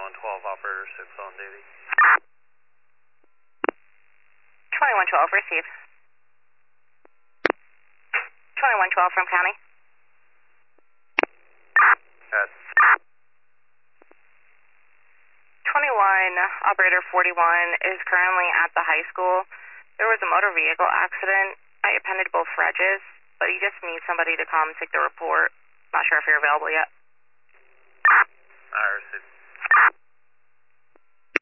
operator 6 on duty. 2112, receive. 2112 from county. 21 operator 41 is currently at the high school. There was a motor vehicle accident. I appended both regs, but he just needs somebody to come take the report. Not sure if you're available yet.